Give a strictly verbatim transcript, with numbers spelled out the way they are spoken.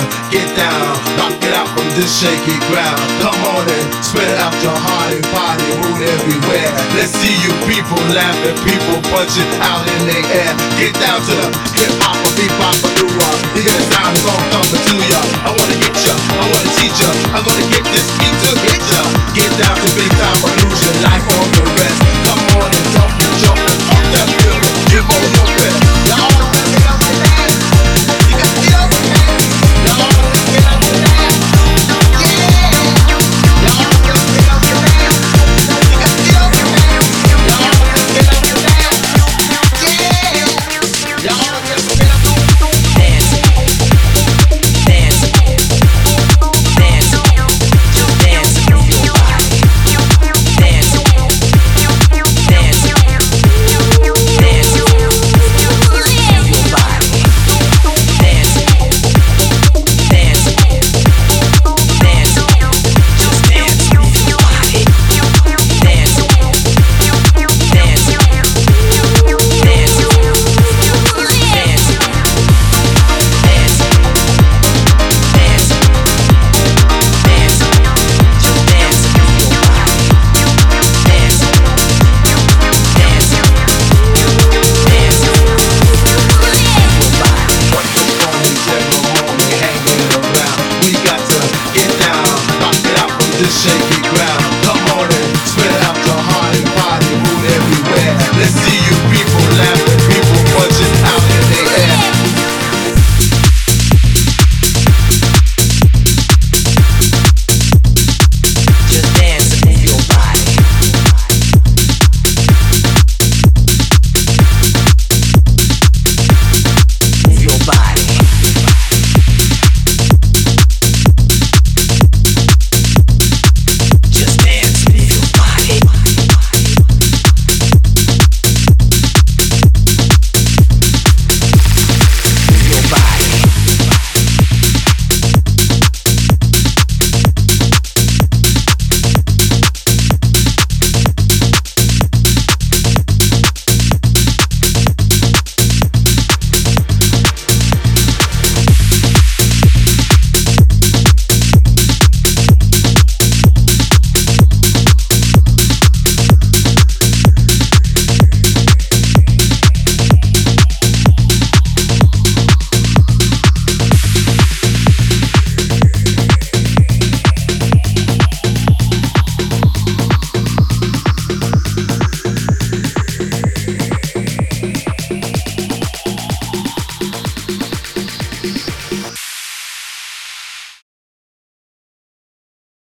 get down, rock it out from this shaky ground. Come on and spread out your heart and body, move everywhere. Let's see you people laughing, people punching out in the air. Get down to the hip hop or bebop or new rock. You hear the sound, it's all coming to ya. I wanna get ya, I wanna teach ya, I'm gonna